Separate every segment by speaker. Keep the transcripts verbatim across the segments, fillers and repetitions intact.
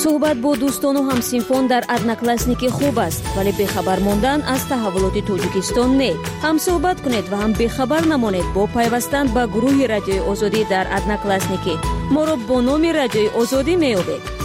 Speaker 1: صحبت با دوستان و همسینفان در ادناکلاسنیک خوب است، ولی بخبر ماندن از تحولات تاجیکستان نه. هم صحبت کنید و هم بخبر نمانید با پیوستن به گروه رادیوی آزادی در ادناکلاسنیک. ما را با نام رادیوی آزادی می‌یابید.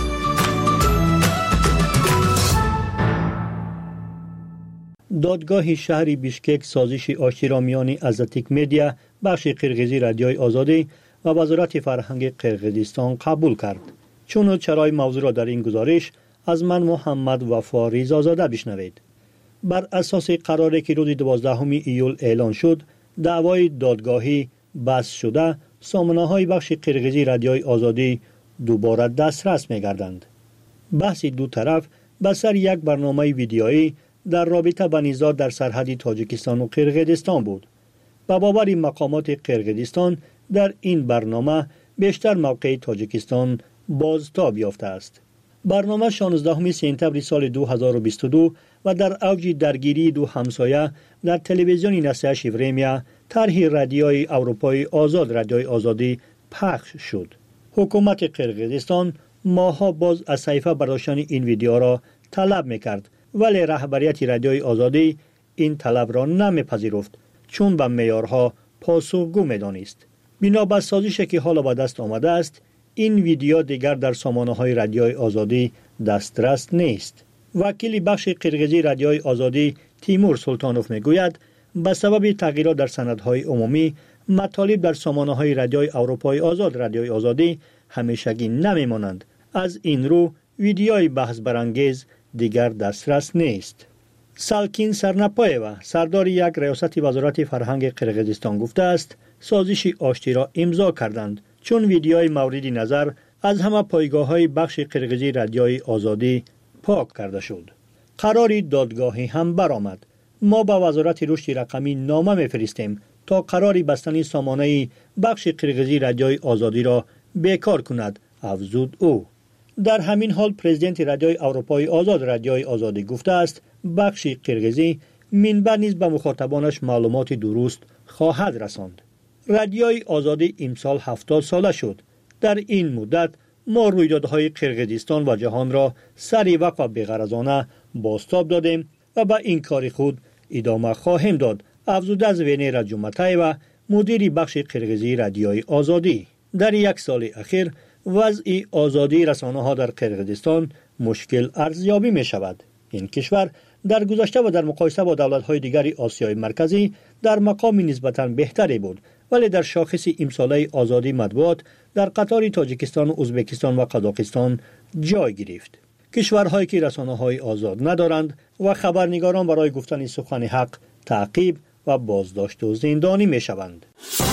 Speaker 2: دادگاه شهری بیشکک سازش آشتی را میان ازاتیک مدیا، بخش قرقیزی رادیوی آزادی و وزارت فرهنگ قرقیزستان قبول کرد. چون چرای موضوع را در این گزارش از من محمد وفا ریزازاده بشنوید. بر اساس قراری که روز دوازدهم ایول اعلان شد، دعوای دادگاهی بحث شده، سامانه‌های بخش قرقیزی رادیوی آزادی دوباره دسترس می‌گردند. بحث دو طرف به سر یک برنامه ویدیویی در رابطه با نزاع در سرحد تاجیکستان و قرقیزستان بود. به باور مقامات قرقیزستان در این برنامه بیشتر موقع تاجیکستان بازتاب یافته است. برنامه شانزدهم سپتامبر سال دو هزار و بیست و دو و در اوج درگیری دو همسایه در تلویزیون نسیه شیورمیا طرح رادیوی اروپای آزاد رادیوی آزادی پخش شد. حکومت قرقیزستان ماها باز از صحیفه برداشتن این ویدیو را طلب میکرد، ولی رهبریت رادیوی آزادی این طلب را نمیپذیرفت، چون به معیارها پاسخگو میدانست. بنا به سازشی که حالا به دست آمده است، این ویدیو دیگر در سامانه‌های رادیوی آزادی دسترس نیست. وکیل بخش قرقیزی رادیوی آزادی تیمور سلطانوف میگوید به سبب تغییرات در سندهای عمومی، مطالب در سامانه‌های رادیوی اروپای آزاد رادیوی آزادی همیشگی نمیمانند. از این رو ویدیوی بحث برانگیز دیگر دسترس نیست. سالکین سرنپایوا سردار یک ریاست وزارت فرهنگ قرقیزستان گفته است سازش آشتی را امضا کردند، چون ویدیوی مورد نظر از همه پایگاه‌های بخش قرقیزی رادیوی آزادی پاک کرده شد. قراری دادگاهی هم برآمد. ما با وزارت رشد رقمی نامه می‌فرستیم تا قراری بستن سامانه بخش قرقیزی رادیوی آزادی را بیکار کند، افزود او. در همین حال پرزیدنت رادیوی اروپای آزاد رادیوی آزادی گفته است بخش قرقیزی منبع نیز به مخاطبانش معلومات درست خواهد رساند. رادیوی آزادی امسال هفتاد ساله شد. در این مدت ما رویدادهای قرقیزستان و جهان را سری وقت و بی‌غرضانه بازتاب دادیم و به این کار خود ادامه خواهیم داد، افزوده از وینر جمعتایوا مدیر بخش قرقیزی رادیوی آزادی. در یک سال اخیر وضع آزادی رسانه ها در قرقیزستان مشکل ارزیابی می شود. این کشور در گذشته و در مقایسه با دولت های دیگر آسیای مرکزی در مقام نسبتاً بهتری بود، ولی در شاخص امساله آزادی مطبوعات در قطار تاجیکستان و ازبکستان و قزاقستان جای گرفت. کشورهایی که رسانه های آزاد ندارند و خبرنگاران برای گفتن سخن حق تعقیب و بازداشت و زندانی می شوند.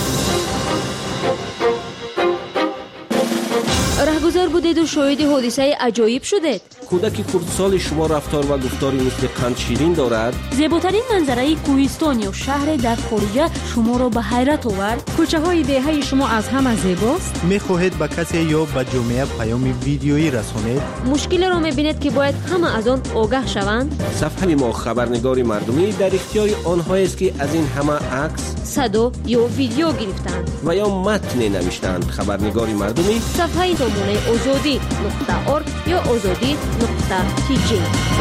Speaker 1: رهگذر بودید و شاهد حادثه عجایب شدید.
Speaker 3: کودک خردسال شما رفتار و گفتاری مثل قند شیرین دارد.
Speaker 1: زیباترین منظره کوهستان یا شهر در خارج شما را به حیرت آورد.
Speaker 4: کوچه های دهه شما از همه زیباست.
Speaker 5: میخواهید به کسی یا به جامعه پیام ویدیویی رسانید؟
Speaker 1: مشکل را میبینید که باید همه از آن آگاه شوند.
Speaker 3: صفحه ما خبرنگار مردمی در اختیار آنهایی است که از این همه عکس،
Speaker 1: صدا یا ویدیو گرفتند
Speaker 3: و یا متن نوشتند. خبرنگار مردمی
Speaker 1: صفحه سامانه آزادی نقطه ارگ یا آزادی نقطه تی جی.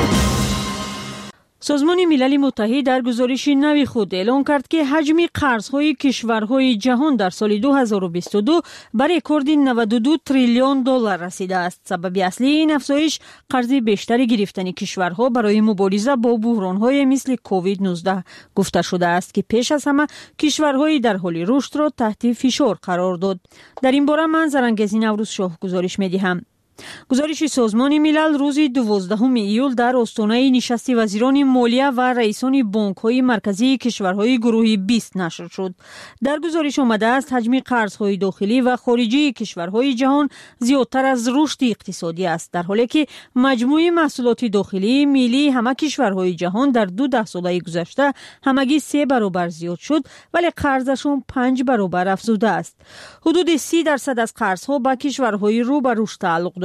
Speaker 4: سازمان ملل متحد در گزارش نوی خود اعلام کرد که حجم قرض‌های کشورهای جهان در سال دو هزار و بیست و دو به رکورد نود و دو تریلیون دلار رسیده است. سبب اصلی این افزایش قرض بیشتری گرفتن کشورها برای مبارزه با بحران‌های مثل کووید نوزده گفته شده است که پیش از همه کشورهای در حال رشد را تحت فشار قرار داد. در این باره من زرنگز نوروز شاه گزارش می‌دهم. گزارش سازمان ملل روز دوازدهم ایول در آستانه نشست وزیران مالیه و رئیسان بانک‌های مرکزی کشورهای گروه بیست نشر شد. در گزارش آمده است حجم قرض‌های داخلی و خارجی کشورهای جهان زیادتر از رشد اقتصادی است، در حالی که مجموع محصولات داخلی ملی همه کشورهای جهان در دو ده ساله گذشته همگی سه برابر زیاد شد، ولی قرضشون پنج برابر افزوده است. حدود سی درصد از قرض‌ها به کشورهای رو به رشد تعلق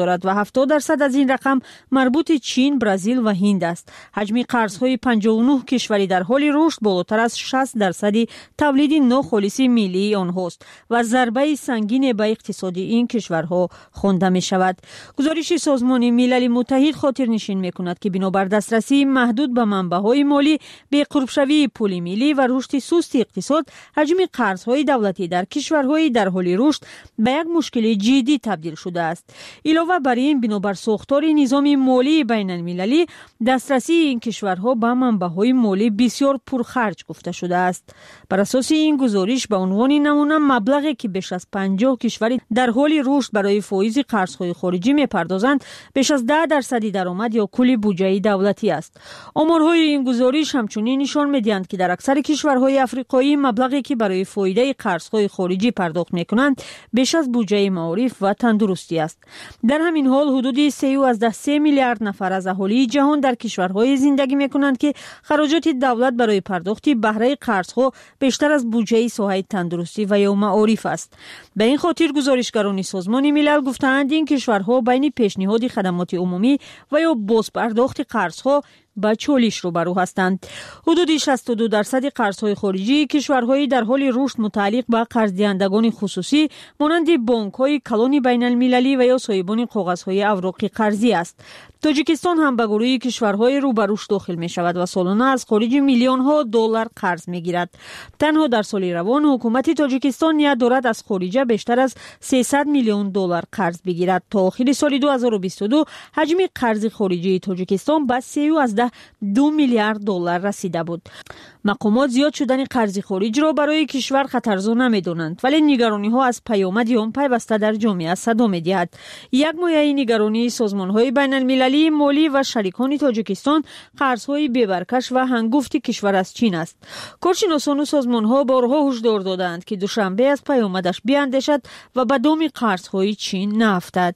Speaker 4: دارد و هفتاد درصد از این رقم مربوط چین، برزیل و هند است. حجم قرض‌های پنجاه و نه کشوری در حال رشد بالاتر از شصت درصد تولید ناخالص ملی آنهاست و ضربه سنگین به اقتصاد این کشورها خوانده می شود. گزارش سازمان ملل متحد خاطرنشین می کند که بنابر دسترسی محدود به منبع‌های مالی، به قربشوی پول ملی و رشد سست اقتصاد، حجم قرض‌های دولتی در کشورهای در حال رشد به یک مشکل جدی تبدیل شده است. علاوه بر این، بنابر ساختار نظام مالی بین المللی، دسترسی این کشورها به منبع‌های مالی بسیار پرخرج گفته شده است. بر اساس این گزارش به عنوان نمونه مبلغی که بیش از پنجاه کشور در حال رشد برای فایز قرض‌های خارجی می‌پردازند بیش از ده درصد درآمد یا کل بودجه دولتی است. آمارهای این گزارش همچنین نشان می‌دهند که در اکثر کشورهای آفریقایی مبلغی که برای فایده قرض‌های خارجی پرداخت می‌کنند بیش از بودجه معارف و تندرستی است. در همین حال حدود سه میلیارد نفر از اهالی جهان در کشورهای زندگی می‌کنند که خراجات دولت برای پرداخت بهره قرض‌ها بیشتر از بودجه ساحه تندرستی و یا معارف است. به این خاطر گزارشگران سازمان ملل گفتند این کشورها بین پیشنهاد خدمات عمومی و یا بازپرداخت قرض‌ها با چالش روبرو هستند. حدود شصت و دو درصد قرض‌های خارجی کشورهای در حال رشد متعلق به قرض‌دهندگان خصوصی مانند بانک‌های کلان بین المللی و یا صاحبان کاغذهای اوراق قرضی است. تاجیکستان هم به گروه کشورهای رو به رشد داخل می شود و سالانه از خارج میلیون ها دلار قرض می گیرد. تنها در سال روان حکومت تاجیکستان نیت دارد از خارجه بیشتر از سیصد میلیون دلار قرض بگیرد. تا آخر سال دو هزار و بیست و دو حجم قرض خارجی تاجیکستان به سی و دو میلیارد دلار رسیده بود. مقامات زیاد شدن قرض خارج را برای کشور خطرزا نمی‌دانند، ولی نگرانی ها از پیامد آن پیوسته در جامعه صدا می‌دهد. یک مایه نگرانی سازمان‌های بین المللی مالی و شریکان تاجیکستان قرض‌های بی‌برکش و هنگفت کشور از چین است. کارشناسان و سازمان‌ها بارها هشدار دادند که دوشنبه از پیامدش بیاندیشد و به دام قرض‌های چین نیفتد.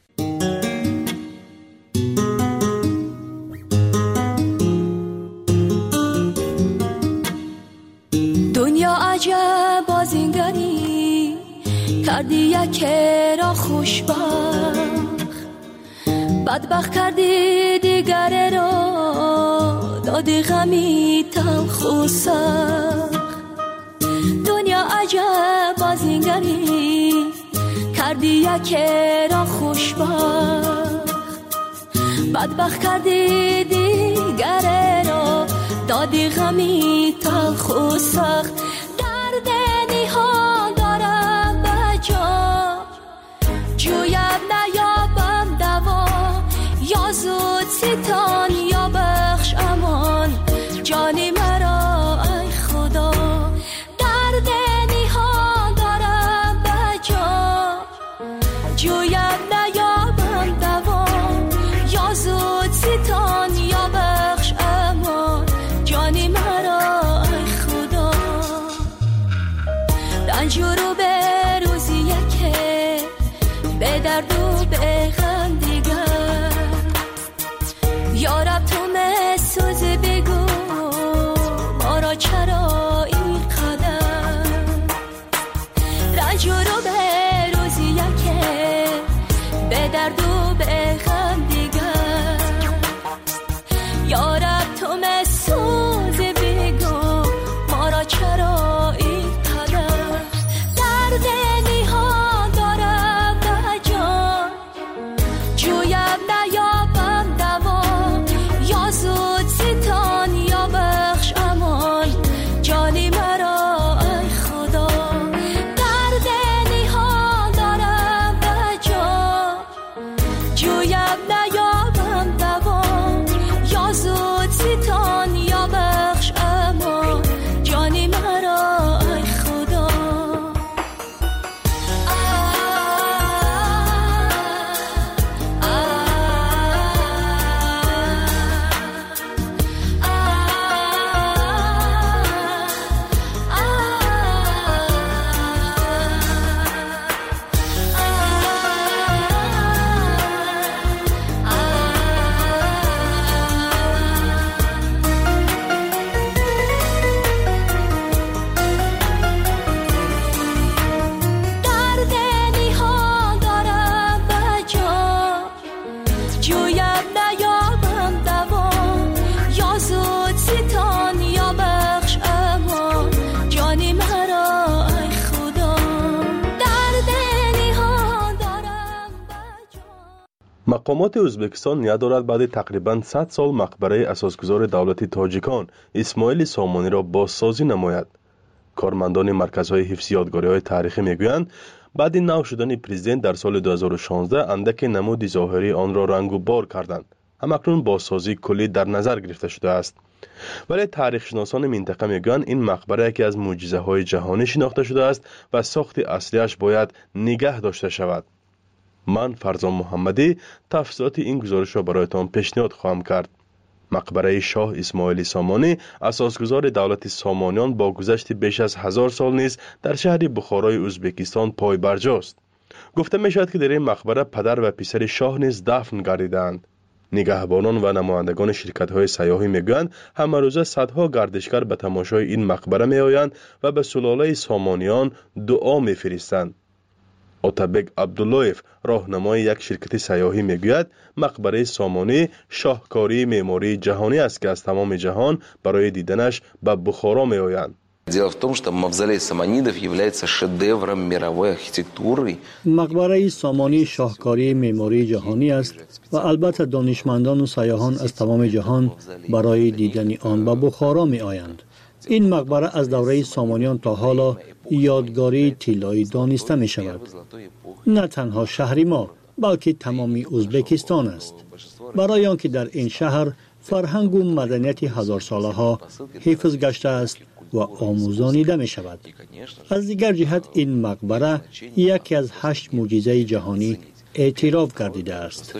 Speaker 6: دنیا عجب بازینگری کردی یکی را خوشبخت، بدبخت کردی دیگر را دادی غمی تلخ و سخت. دنیا عجب بازینگری کردی یکی را خوشبخت، بدبخت کردی دیگر را دادی غمی تلخ و سخت. درد نهان دارم به جا جویم نیابم دوا، یا زود ستان یا بخش امان جانی مرا ای خدا. درد نهان دارم به جا جویم نیابم دوا، یا زود ستان یا بخش امان جانی مرا ای خدا. رنج رو به روزی یکه به درد و به غم دیگر، یا رب تو مسوز بگو ما را چرا این قدر. رنج رو به روزی یکه به درد و به غم دیگر، یا رب تو مسوز بگو ما را چرا این قدر. درد نهان دارم به جان
Speaker 7: مقامات ازبکستان نیا دارد بعد تقریباً صد سال مقبره اساسگذار دولت تاجیکان اسماعیل سامانی را بازسازی نماید. کارمندان مرکزهای حفظ یادگاری‌های تاریخی میگویند بعد نو شدن پرزیدنت در سال دو هزار و شانزده اندک نمود ظاهری آن را رنگ و بار کردند. همکنون بازسازی کلی در نظر گرفته شده است. ولی تاریخ شناسان منطقه میگویند این مقبره یکی از معجزه‌های جهانی شناخته شده است و ساخت اصلیش باید نگه داشته شود. من فرزان محمدی تفصیلات این گزارش را برایتان پیشنهاد خواهم کرد. مقبره شاه اسماعیل سامانی اساسگذار دولت سامانیان با گذشت بیش از هزار سال نیز در شهر بخارای ازبکستان پای برجاست. گفته می شود که در این مقبره پدر و پسر شاه نیز دفن گردیدند. نگهبانان و نمایندگان شرکت‌های سیاحی میگویند همه روزه صدها گردشگر به تماشای این مقبره میآیند و به سلاله سامانیان دعا میفرستند. اتابک عبداللهیف راهنمای یک شرکت سیاحی میگوید مقبره سامانی شاهکاری معماری جهانی است که از تمام جهان برای دیدنش به بخارا میآیند.
Speaker 8: Дело в том, что мавзолей саманидов является шедевром мировой архитектуры.
Speaker 2: مقبره سامانی شاهکاری معماری جهانی است و البته دانشمندان و سیاحان از تمام جهان برای دیدن آن به بخارا میآیند. این مقبره از دوره سامانیان تا حالا یادگاری طلایی دانسته می شود. نه تنها شهر ما بلکه تمامی ازبکستان است. برای آنکه در این شهر فرهنگ و مدنیت هزار ساله ها حفظ گشته است و آموزانیده می شود. از دیگر جهت این مقبره یکی از هشت معجزه جهانی اعتراف گردیده است.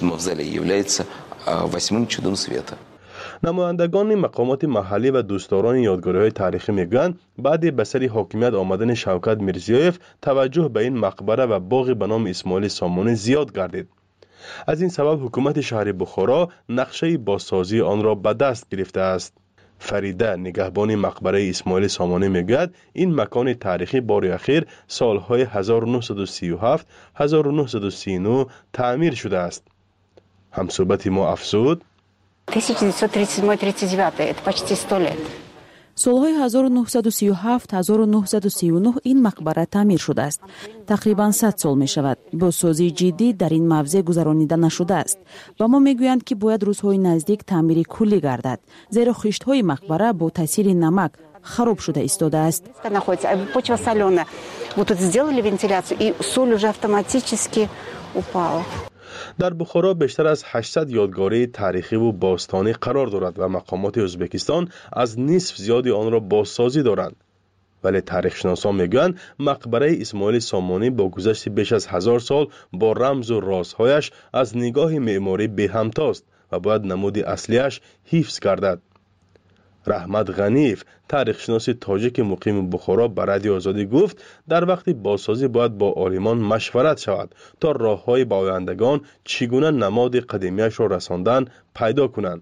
Speaker 7: نمایندگان مقامات محلی و دوستداران یادگاری‌های تاریخی میگویند بعد به سر حاکمیت آمدن شوکت میرزیایف توجه به این مقبره و باغ به نام اسماعیل سامانی زیاد گردید. از این سبب حکومت شهر بخارا نقشه بازسازی آن را به دست گرفته است. فریده نگهبان مقبره اسماعیل سامانی میگوید این مکان تاریخی بار اخیر سالهای هزار و نهصد و سی و هفت هزار و نهصد و سی و نه تعمیر شده است. همصحبت ما افزود
Speaker 9: тысяча девятьсот тридцать седьмой тридцать девятый это почти сто лет.
Speaker 10: سالهای هزار و نهصد و سی و هفت هزار و نهصد و سی و نه این مقبره تعمیر شده است. تقریباً صد سال می شود. بازسازی جدی در این موضع گذرانیده نشده است و ما میگویند که باید روزهای نزدیک تعمیر کلی گردد، زیرا خشت‌های مقبره با تاثیر نمک خراب شده ایستاده است.
Speaker 9: Почва соленая. Вот тут сделали вентиляцию и соль уже автоматически упала.
Speaker 7: در بخارا بیشتر از هشتصد یادگاری تاریخی و باستانی قرار دارد و مقامات ازبکستان از نصف زیادی آن را بازسازی دارند. ولی تاریخ شناسان میگویند مقبره اسماعیل سامانی با گذشت بیش از هزار سال با رمز و رازهایش از نگاه معماری به همتاست و باید نمود اصلیش حفظ گردد. رحمت غنیف تاریخ شناس تاجیک مقیم بخارا به رادیو آزادی گفت در وقت بازسازی باید با عالمان مشورت شود تا راههای به آیندگان چگونه نماد قدیمیش را رساندن پیدا کنند.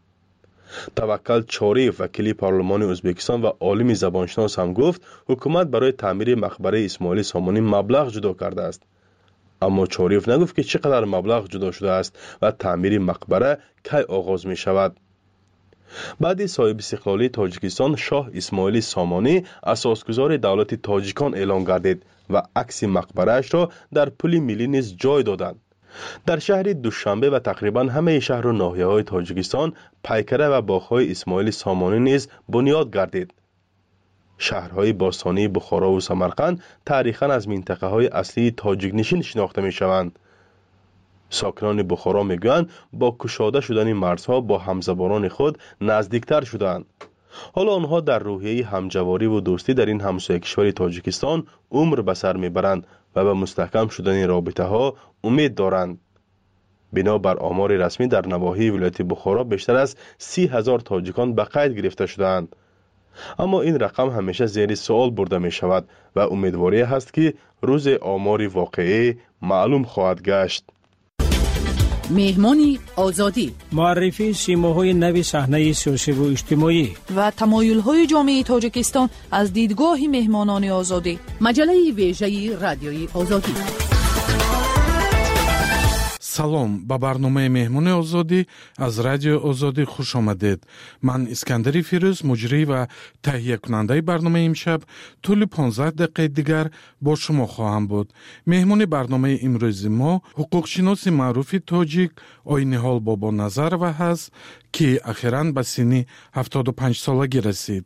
Speaker 7: توکل چاریف وکیل پارلمان ازبکستان و عالم زبانشناس هم گفت حکومت برای تعمیر مقبره اسماعیل سامانی مبلغ جدا کرده است. اما چاریف نگفت که چقدر مبلغ جدا شده است و تعمیر مقبره کی آغاز می شود. بعد صاحب استقلالی تاجیکستان شاه اسماعیل سامانی اساسگذار دولت تاجیکان اعلام گردید و عکس مقبره‌اش را در پل ملی نیز جای دادند. در شهر دوشنبه و تقریبا همه شهر و ناحیه‌های تاجیکستان پیکره و باغ‌های اسماعیل سامانی نیز بنیاد گردید. شهرهای باستانی بخارا و سمرقند تاریخاً از منطقه‌های اصلی تاجیک نشین شناخته می‌شوند. ساکنان بخارا میگویند با کشاده شدن مرزها با همزبانان خود نزدیکتر شدند. حالا آنها در روحیه همجواری و دوستی در این همسایه کشور تاجیکستان عمر به سر میبرند و به مستحکم شدن رابطه ها امید دارند. بنابر آمار رسمی در نواحی ولایت بخارا بیشتر از سی هزار تاجیکان به قید گرفته شدند. اما این رقم همیشه زیر سوال برده می شود و امیدواری هست که روز آمار واقعی معلوم خواهد گشت.
Speaker 11: مهمانی آزادی،
Speaker 12: معرفی سیماهای نوی صحنه سیاسی و اجتماعی
Speaker 11: و تمایل‌های جامعه تاجیکستان از دیدگاه مهمانان آزادی. مجله ویژه رادیوی آزادی.
Speaker 13: салом ба барномаи меҳмони озодӣ аз радиои озодӣ хуш омадед. ман искандари фирӯз муҷрӣ ва таҳиякунандаи барномаи имшаб тӯли понздаҳ дақиқаи дигар бо шумо хоҳам буд. меҳмони барномаи имрӯзи мо ҳуқуқшиноси маъруфи тоҷик Ойниҳол Бобоназарова ҳаст, ки ахиран ба синни ҳафтоду панҷсолагӣ расид.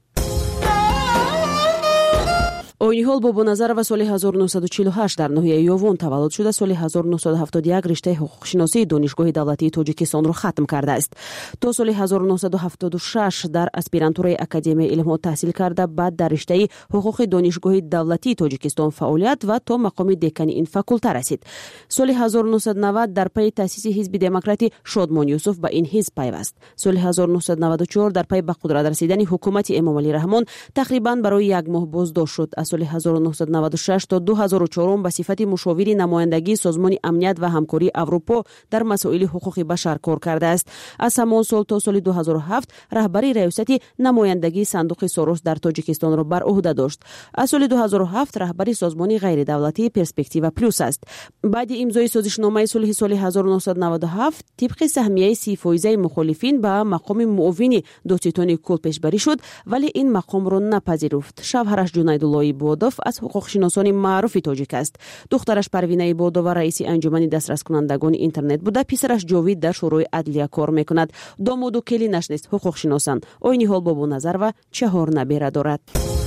Speaker 10: Ойниҳол Бобоназарова соли ҳазору нуҳсаду чилу ҳашт дар ноҳияи Ёвон таваллуд шуда, соли ҳазору нуҳсаду ҳафтоду як риштаи ҳуқуқшиносии Донишгоҳи давлатии Тоҷикистонро хатм кардааст. То соли ҳазору нуҳсаду ҳафтоду шаш дар аспирантураи Академияи илмҳо таҳсил карда, баъд дар риштаи ҳуқуқи Донишгоҳи давлатии Тоҷикистон фаъолият ва то мақоми декани ин факулта расид. Соли ҳазору нуҳсаду навад дар пайи таъсиси ҳизби демократи Шодмон Юсуф ба ин ҳизб пайваст. Соли ҳазору нуҳсаду наваду чор дар пайи ба қудрат расидани ҳукумати Эмомалӣ Раҳмон тақрибан барои як моҳ боздошт шуд. Аз соли ҳазору нуҳсаду наваду шаш то ду ҳазору чорум ба сифати мушовири намояндагии Созмони амният ва ҳамкории Аврупо дар масоили ҳуқуқи башар кор кардааст. Аз ҳамон сол то соли ду ҳазору ҳафт раҳбари раёсати намояндагии Сандуқи Сорос дар Тоҷикистонро бар уҳда дошт. Аз соли ду ҳазору ҳафт раҳбари Созмони ғайридавлатии Перспектива плюс аст. баъди имзои созишномаи сулҳи соли ҳазору нуҳсаду наваду ҳафт тибқи саҳмияи си фоизаи мухолифин ба мақоми муовини Додситони Кул пешбарӣ шуд, вале ин мақомро напазируфт. Шавҳараш Ҷунайдулло Ибодов аз ҳуқуқшиносони маъруфи тоҷик аст. духтараш Парвина Ибодова раиси анҷумани дастраскунандагони интернет буда, писараш Ҷовид дар шӯрои адлия кор мекунад. домоду келинаш нест ҳуқуқшиносанд. Ойниҳол Бобоназарова чаҳор набера дорад.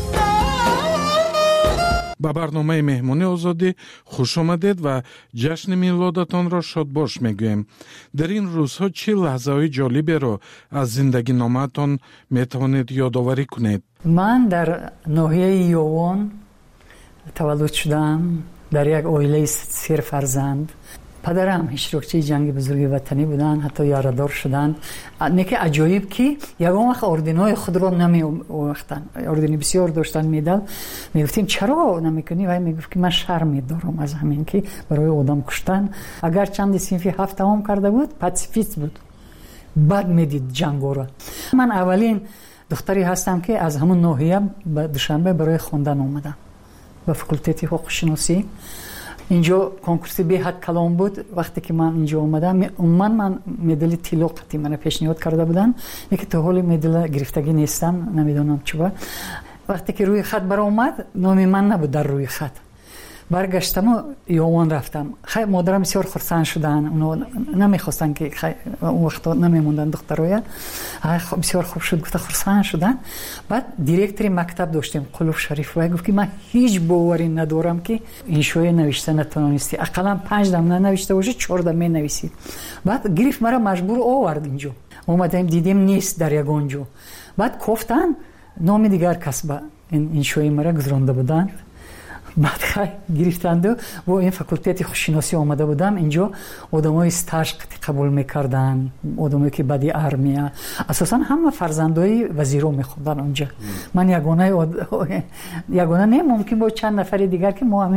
Speaker 13: ба барномаи меҳмони озодӣ хуш омадед ва ҷашни милодатонро шодбош мегӯем. дар ин рӯзҳо чӣ лаҳзаҳои ҷолиберо аз зиндагиномаатон метавонед ёдоварӣ кунед?
Speaker 14: ман дар ноҳияи Ёвон таваллуд шудам, дар як оилаи сер фарзанд. падарам иштирокчии ҷанги бузурги ватанӣ буданд, ҳатто ярадор шуданд. неки аҷоиб ки ягон вақт орденҳои худро намеовахтанд. ордени бисёр доштанд, медал. мегуфтем чаро намекунӣ? вай мегуфт ки ман шарм медорам аз ҳамин ки барои одам куштан. агар чанди синфи ҳафт тамом карда буд, пацифист буд, бад медид ҷангоро. ман аввалин духтаре ҳастам ки аз ҳамон ноҳия ба Душанбе барои хондан омадам ба факултети ҳуқуқшиносӣ. инҷо конкурси беҳад калон буд. вақте ки ман инҷо омадам, умуман ман медали тилоқати мана пешниҳод карда буданд, неки то ҳоли медала гирифтагӣ нестам, намедонам чӣ ба. вақте ки рӯи хат баромад, номи ман набуд дар рӯи хат. баргаштаму Ёвон рафтам. хай модарам бисёр хурсанд шуданд. оно намехостанд ки хай он вақто намемонданд духтароя. ай бисёр хуб шуд, гуфта хурсанд шуданд. баъд директори мактаб доштем, Қулуф Шариф, вай гуфт ки ман ҳеҷ боварӣ надорам ки иншоӣ навишта натавонисти. ақаллан панҷ дам нанавишта бошӣ, чор дам менависӣ. баъд гирифт мара маҷбур овард инҷо. омадем дидем нест дар ягон ҷо. баъд кофтан номи дигар кас ба иншоӣ мара гузаронда буданд. баъд хай гирифтанду бо ин факултети хушиносӣ омада будам. инҷо одамои стаж қабул мекарданд, одамое ки баъди армия. асосан ҳама фарзандои вазиро мехондан онҷа. ман ягона ягона не, мумкин бо чанд нафари дигар ки мо ҳами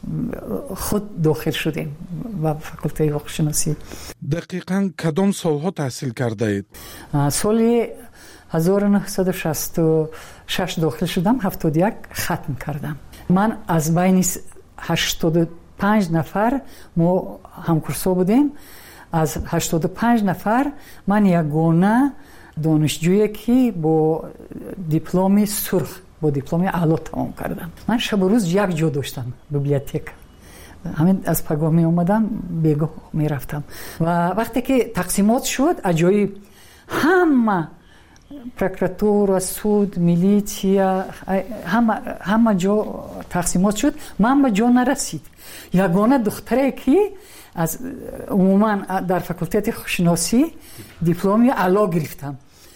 Speaker 14: худ дохил шудем ба факултаи хушиносӣ.
Speaker 13: дақиқан кадом солҳо таҳсил кардаед?
Speaker 14: соли ҳазору нуҳсаду шасту шаш дохил шудам, ҳафтоду як хатм кардам. ман аз байни ҳаштоду панҷ нафар мо ҳамкурсо будем. аз ҳаштоду панҷ нафар ман ягона донишҷӯе ки бо дипломи сурх, бо дипломи аъло тамом кардам. ман шабу рӯз як ҷо доштам, библиотека. ҳамин аз пагоҳ меомадам, бегоҳ мерафтам. ва вақте ки тақсимот шуд, аҷоиб ҳама прокуратура, суд, милитсия, ҳама ҷо тақсимот шуд. ман ба ҷо нарасид. ягона духтаре ки аз умуман дар факултети хушиносӣ дипломи аъло гирифтам.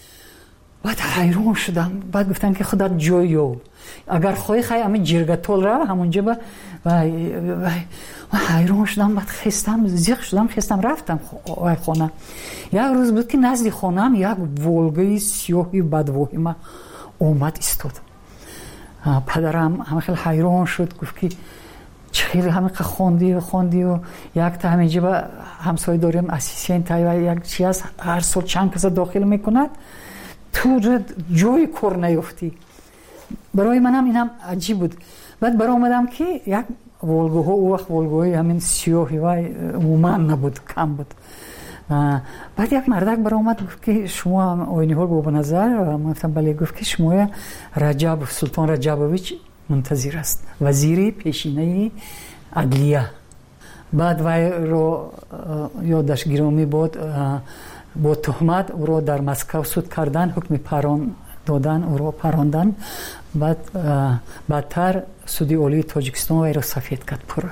Speaker 14: баъд ҳайрон шудам. баъд гуфтам ки худат ҷой ёв, агар хоҳӣ хай ҳамин ҷиргатол рав ҳамонҷа ба. ҳайрон шудам. баъд хестам, зиқ шудам, хестам, рафтам хона. як рӯз буд ки назди хонаам як волгаи сиёҳи бадвоҳима омад истод. падарам ҳамахел ҳайрон шуд, гуфт ки чӣ хел ҳамиқа хондию хондию. якта ҳаминҷа ба ҳамсоя дорем, ассистента як чи аст, ҳар сол чанд каса дохил мекунад, ту ҷои кор наёфтӣ. барои манам инам аҷиб буд. баъд баромадам ки як волгоҳо у вақт волгоҳои ҳамин сиёҳи вай умуман набуд, кам буд. баъд як мардак баромад гуфт ки шумо ойниҳол бобаназар? Ман гуфтам бале. Гуфт ки шумо Раҷабов, Султон Раҷабович мунтазир аст, вазири пешинаи адлия. баъд вайро ёдаш гиромӣ бод, бо тӯҳмат ӯро дар Москав суд кардан, ҳукми парон додан, ӯро парондан. баъд баъдтар суди олии Тоҷикистон вайро сафед кард пура.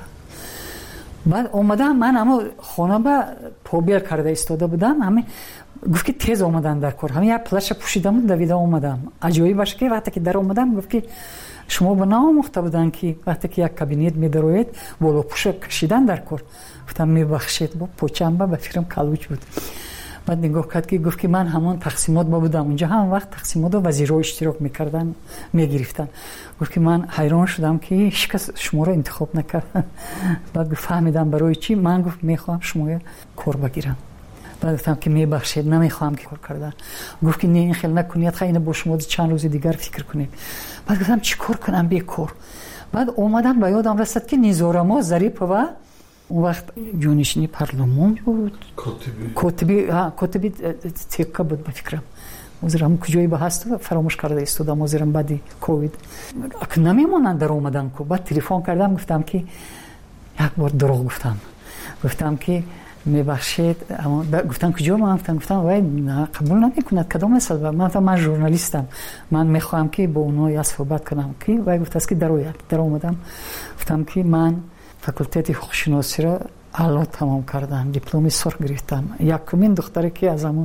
Speaker 14: баъд омадам, ман ҳамо хона ба побел карда истода будам, ҳами гуфт ки тез омадан дар кор. ҳами як плаша пӯшидам, давида омадам. аҷоибаш ки вақте ки дар омадам гуфт ки шумо ба наомӯхта будан ки вақте ки як кабинет медароед болопӯша кашидан дар кор? гуфтам мебахшед, бо почам ба ба фикрам калуч буд. баъд нигоҳ кард ки гуфт ки ман ҳамон тақсимот ба будам. унҷа ҳамон вақт тақсимотро вазирҳо иштирок мекардан, мегирифтан. гуфт ки ман ҳайрон шудам ки ҳеҷ кас шуморо интихоб накард. баъд гуфт фаҳмидам барои чӣ. ман гуфт мехоҳам шуморо кор багирам. баъд гуфтам ки мебахшед, намехоҳам ки кор кардан. гуфт ки не, ин хел накунед, хайна бо шумо чанд рӯзи дигар фикр кунед. баъд гуфтам чӣ кор кунам бекор. баъд омадам, ба ёдам расад ки Низорамо Зарипова он вақт ҷонишини парлумон буд, котиби котиби тека буд ба фикрам. ҳозирам куҷои ба ҳаст фаромӯш карда истодам, ҳозирам баъди ковид намемонанд дар омадан ку. баъд телефон кардам, гуфтам ки як бор дурӯғ гуфтам. гуфтам ки мебахшед. гуфтам куҷо? ман гуфтам гуфтам вай қабул намекунад. кадом масъала? ман гуфтам ман журналистам, ман мехоҳам ки бо онҳо я суҳбат кунам. ки вай гуфтааст ки дарояд. дар омадам, гуфтам ки ман факултети ҳуқуқшиносиро аъло тамом кардам, дипломи сурх гирифтам. якумин духтаре ки аз ҳамон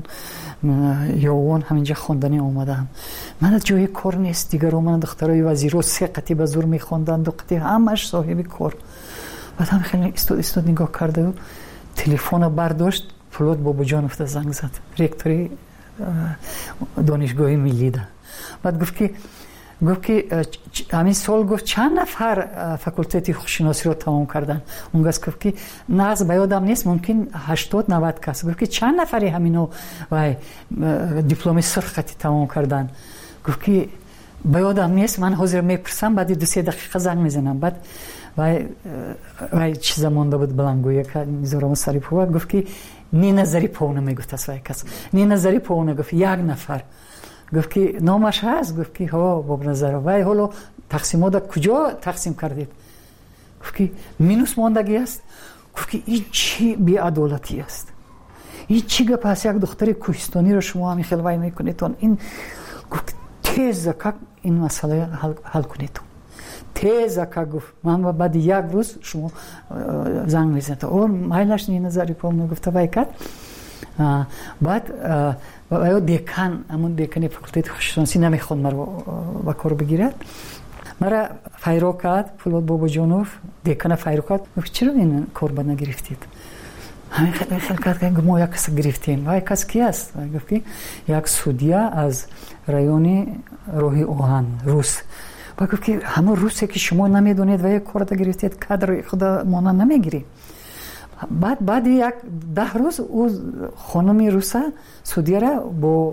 Speaker 14: ёвон ҳаминҷа хонданӣ омадам. ман ҷои кор нест. дигаро ман духтарои вазиро се қати ба зур мехонданд, ду қати ҳамаш соҳиби кор. баъд ҳам хеле истод истод нигоҳ карда, телефонро бардошт. Фулод Бобоҷоновда занг зад, ректори донишгоҳи миллида. баъд гуфт ки гуфт ки ҳамин сол гуфт чанд нафар факултети ҳуқуқшиносиро тамом кардан? он гас гуфт ки нағз ба ёдам нест, мумкин ҳаштод навад кас. гуфт ки чанд нафари ҳамино вай дипломи сурх хати тамом кардан? гуфт ки ба ёдам нест, ман ҳозир мепурсам, баъди ду се дақиқа занг мезанам. баъд вай вай чиза монда буд баландгӯя ка Низорамо Зарипова. гуфт ки Нина Зариповна мегуфтаст вай кас. Нина Зариповна гуфт як нафар. гуфт ки номаш ҳаст? гуфт ки ҳо Бобназаров. вай ҳоло тақсимота куҷо тақсим кардед? гуфт ки минус мондагӣ аст. гуфт ки ин чӣ беадолатӣ аст? ин чӣ гап аст? як духтари кӯҳистониро шумо ҳамин хел вай мекунедтон. ин гуфт теза как ин масъала ҳал кунедтон. теза как гуфт. ман баъди як рӯз шумо занг мезанед. о майлаш Нина Зариповна гуфта вай кард. баъд ё декан, ҳамон декани факултети ҳуқуқшиносӣ намехонд маро ба кор бигирад. мара файро кард Фулод Бобоҷонов, декана файро кард. гуфт чиро ин кор ба нагирифтед? ҳамин хел хел кард ки мо як каса гирифтем. вай кас ки аст? гуфт ки як судя аз райони роҳи оҳан, рус. ва гуфт ки ҳамон русе ки шумо намедонед ва як корда гирифтед, кадри худа мона намегирӣ. баъд баъди як даҳ рӯз ӯ хонуми руса судяра бо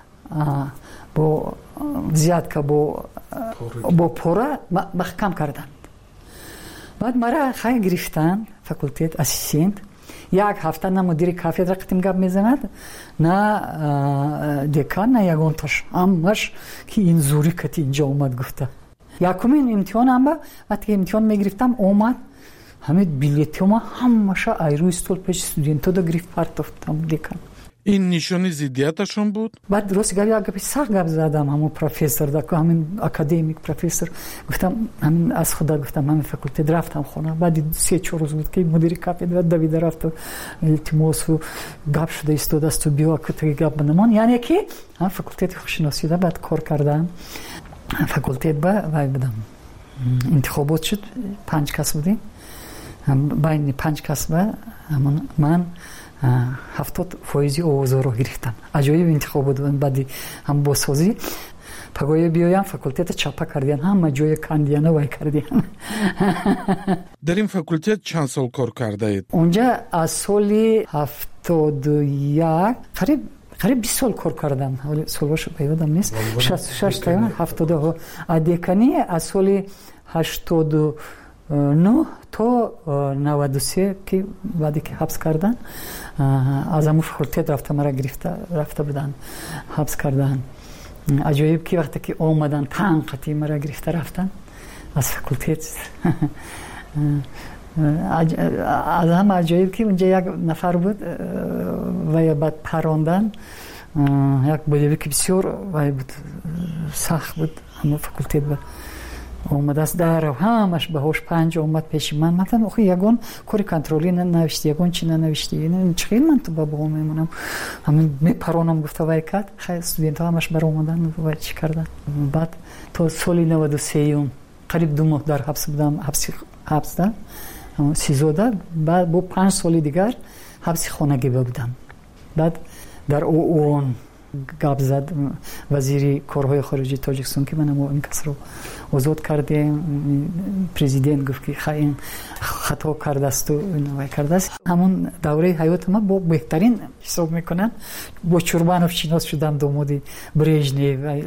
Speaker 14: бо взятка бо бо пора маҳкам карданд. баъд мара хай гирифтанд факултет ассистент. як ҳафта на мудири кафедра қитим гап мезанад, на декан, на ягонташ. ҳамаш ки ин зӯрӣ кати инҷа омад гуфта. якумин имтиҳонам ба вақте ки имтиҳон мегирифтам омад, ҳамин билетима ҳамаша айрӯи стол пеши студентода гирифт партофтам декан.
Speaker 13: ин нишони зиддияташон буд?
Speaker 14: баъд рости гап як гапи сахт гап задам ҳамон профессор да, ҳамин академик профессор. гуфтам ҳамин аз худа гуфтам ҳамин факултет рафтам хона. баъди се чор рӯз буд ки мудири кафедра давида рафту илтимосу гап шуда истодасту биё кутаги гап банамон. яъне ки ҳам факултети ҳуқуқшиносида баъд кор кардам. факултет ба вай будам. интихобот шуд, панҷ кас будем. байни панҷ кас ба ман ҳафтод фоизи овозҳоро гирифтам. аҷоиб интихобот буд. баъди ҳам босозӣ пагоя биёям факултета чапа кардиан, ҳама ҷоя кандияна вай кардиан.
Speaker 13: дар ин факултет чанд сол кор кардаед?
Speaker 14: онҷа аз соли ҳафтоду як қариб қариб бист сол кор кардам. солҳош ба ёдам нест. шасту шаш та ҳафтоду. а деканӣ аз соли ҳаштоду نه تا نود و سه که بعدی که حبس کردن از همون فکولتت رفته مرا گرفته رفته بودن حبس کردن. عجایب که وقتی که آمدن تنقتی مرا گرفته رفتن از فکولتت. از هم عجایب که اونجا یک نفر بود و بعد پراندن یک بودی که بسیار و بود سخت بود همون فکولتت بود اومد از در و همش به هوش پنج اومد پیش من مثلا آخه یگون کاری کنترلی ننوشتی یگون چی ننوشتی این چه من تو بابا میمونم همین میپرونم گفته وای کات خیلی استودنت ها همش بر اومدن و چی کردن. بعد تو سال نود و سه قریب دو ماه در حبس بودم حبس حبس دادم سیزده. بعد با پنج سال دیگر حبس خانگی بودم. بعد در اون گپ زد وزیر کارهای خارجی تاجیکستان که من این کس رو آزاد کردیم. پرزیدنت گفت که خیلی خطا کرده است و نوای کرده است. همون دوره حیات ما با بهترین حساب میکنن. با چوربانوف شناس شدم دامادی برژنیو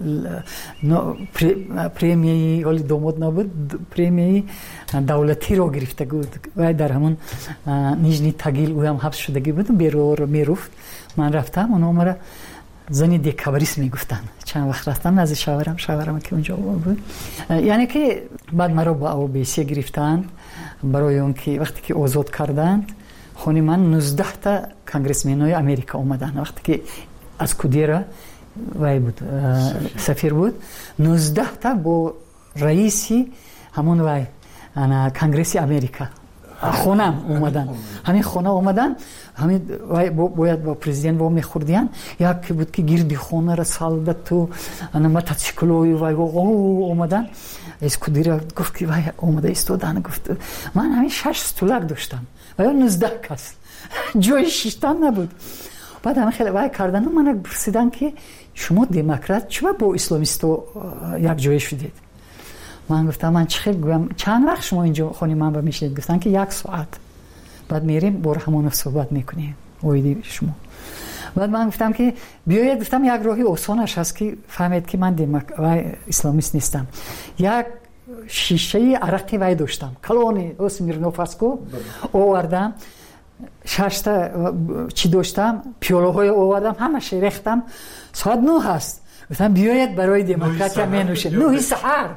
Speaker 14: پریمیه ولی داماد نبود پریمیه دولتی رو گرفته بود و در همون نیژنی تاگیل او هم حبس شدگی بود بیرو میرفت. من رفتم اونها مرا زنی دیکابریس میگفتن. چند وقت رفتم نزد شاورم شاورم که اونجا بود. یعنی که بعد مرا با او بیسی گرفتند برای اون که وقتی که آزاد کردند خونی من نوزده تا کنگرسمنای امریکا اومدن. وقتی که از کودیرا وای بود سفیر بود نوزده تا با رئیسی همون وای انا کنگرس امریکا خونم اومدن. همین خونه اومدن همین باید با پرزیدنت با میخوردیان یک بود که گیردی خونه را سالده تو انا موتورسیکلوی وای او اومدن اسکودیرا گفت که وای اومده استودن گفت من همین شش استولک داشتم و یا نوزده کس جای شیشتن نبود. بعد همین خیلی وای کردن من پرسیدن که شما دموکرات چرا با اسلامیستو یک جای شدید؟ من گفتم من چه خیلی گویم چند وقت شما اینجا خونی من با میشید؟ گفتن که یک ساعت. بعد میریم با همون صحبت میکنیم اویدی شما. بعد من گفتم که بیاید گفتم یک راهی آسانش هست که فهمید که من دموکرات اسلامیست نیستم. یک شیشه عرقی وای داشتم کلونی اسمیرنوفاسکو آوردم شش تا چی داشتم پیاله های آوردم همش ریختم ساعت نه هست. گفتم بیاید برای دموکراتیا می نوشیم نه سحر.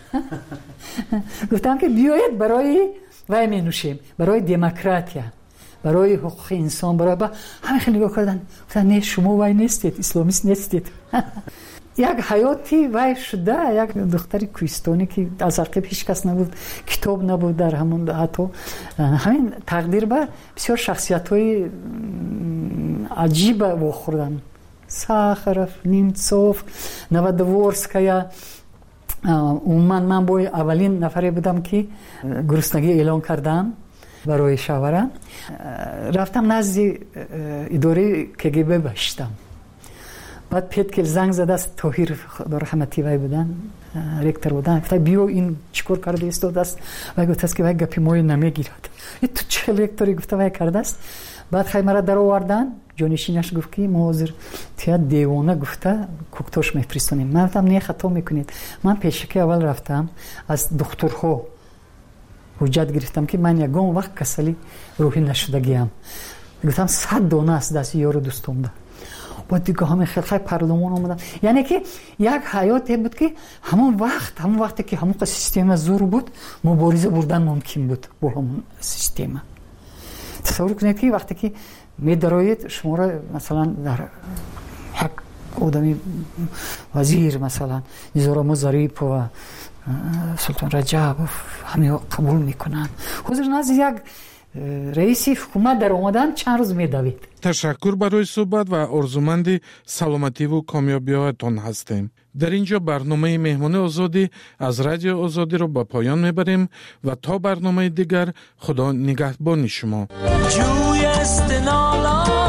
Speaker 14: گفتم که بیاید برای وای می نوشیم برای دموکراتیا برای حقوق انسان برای با همه خیلی نگاه کردن گفتن نه شما وای نیستید اسلامیست نیستید. یک حیاتی وای شده یک دختری کوهستانی که از عقب هیچ کس نبود کتاب نبود در همون حتی همین تقدیر به بسیار شخصیت‌های عجیب واخوردن. ساخرف نیمتسوف نوادورسکایا من من با اولین نفری بودم که گرسنگی اعلان کردم برای شاوره. رفتم نزد اداره کگب باشتم. بعد پیت که زنگ زده است طاهر خدا رحمتی وای بودن رکتر بودن گفت بیو این چیکار کرده است دست و گفت است که وای گپی مو نمیگیرد تو چه رکتری گفت وای کرده است. بعد خیلی مرا در آوردن جانشینش گفت که ما حاضر تیا دیوانه گفته کوکتوش میفرستونیم. من گفتم نه خطا میکنید. من پیشکی اول رفتم از دکترها حجت گرفتم که من یگان وقت کسلی روحی نشدگیم. گفتم صد دانه است دست یارو دوستم ده. بعد دیگه همه خیلی خیلی پردومان آمدن. یعنی که یک حیاتی بود که همون وقت همون وقتی که همون سیستم زور بود مبارزه بردن ممکن بود با همون سیستم. تصور کنید که وقتی که می دراید شما را مثلا در یک آدمی وزیر مثلا نظام ظریف و سلطان رجب همه قبول میکنن حضور نزد یک رئیس حکومت در اومدن چند روز میدوید.
Speaker 13: تشکر برای صحبت و آرزومند سلامتی و کامیابی‌هایتان هستیم. در اینجا برنامه مهمان آزادی از رادیو آزادی رو به پایان میبریم و تا برنامه دیگر خدا نگهبان شما. جوی است نالا